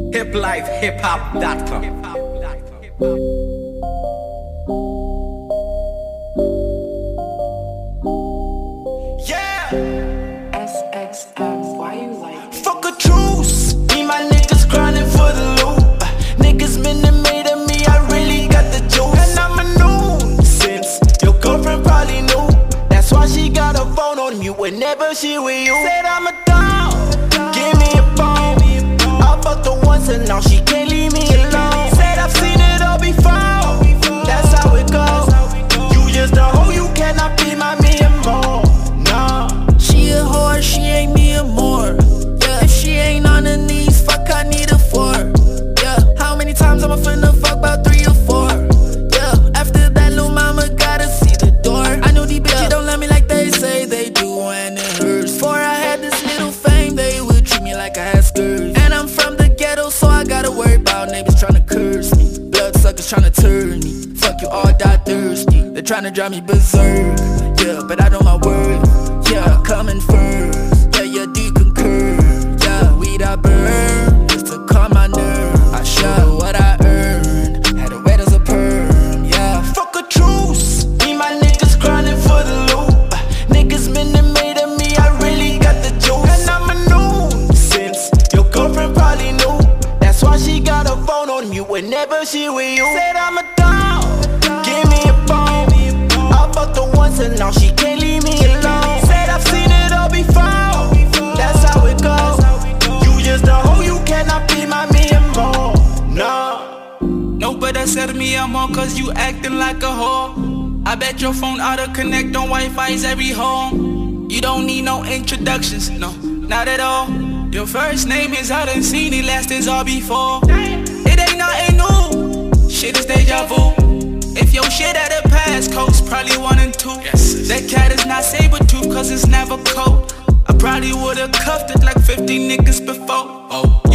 hiplifehiphop.com. Yeah. SXF, why you like it? Fuck a truce. Me, my niggas grinding for the loot. Niggas been made of me, I really got the juice. And I'm a nuisance. Your girlfriend probably knew. That's why she got a phone on mute whenever she with you. Said I'm a dog. Give me a bone. I fucked her once and now she can't leave me alone. Said I've seen it all before. That's how it goes. You just a hoe, you cannot be my me and more. Nah. She a whore, she ain't me and more. Yeah, if she ain't on her knees, fuck, I need a 4. Yeah, how many times I'm finna fuck, about 3 or 4. Yeah, after that, little mama gotta see the door. I know these bitches don't love me like they say they do, and it hurts. Before I had this little fame, they would treat me like I had skirts. And I'm from the ghetto, so I gotta worry about neighbors tryna curse me. Bloodsuckers tryna turn me. Fuck you all die thirsty. They're tryna drive me berserk. Yeah, but I know my worth. Yeah, coming first. Yeah, you do concur. Yeah, weed I burn just to calm my nerve. I show what I earned. Had it wet as a perm. Yeah. Fuck a truce. Me, my niggas grinding for the loot. Niggas been made of me, I really got the juice. And I'm a nuisance. Your girlfriend probably knew. That's why she got a phone on mute whenever she with you. Said I'm a dog. Give me a bone. I fucked her once and now she can't leave me alone. Said I've seen it all before. That's how it goes. You just a hoe, you cannot be my me and more. Nah. No, but I said to me I'm on cause you acting like a whore. I bet your phone auto connect on Wi-Fi's every home. You don't need no introductions, no, not at all. Your first name is I done seen it, last is all before. It ain't nothing new, shit is deja vu. If your shit at a pass coast, probably 1 and 2. Yes. That cat is not saber-tooth cause it's never cold. I probably would've cuffed it like 50 niggas before. Oh.